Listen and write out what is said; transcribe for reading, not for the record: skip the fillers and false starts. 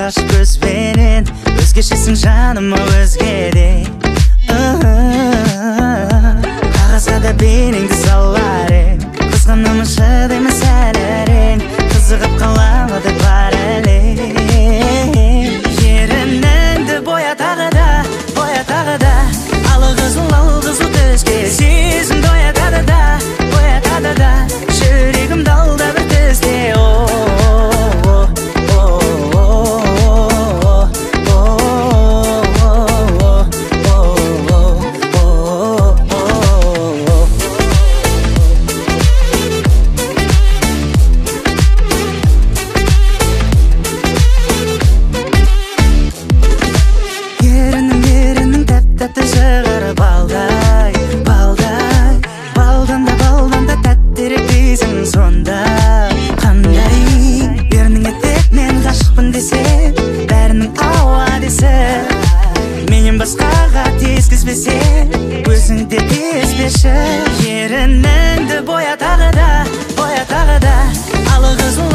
ғашық көзбенен өзгешесің жаныма өзгеде. Қағазға да бейнеңді салар ең, қызғанымшы деймін сәл әрең, қызығып қаламы деп бар әлем. Ерініңді боя тағы да алғызыл түске сезімді оятады да жүрегім далда бір тізде. Ерінің тәп-тәтті шығарып балдан да тәттірек дейсің сонда. Қандай ерінің етек мен ғашықпын десе, бәрінің ауа десе, менен басқаға тезгізбесе, өзің де тезбеші. Ерініңді боя тағы да алғызыл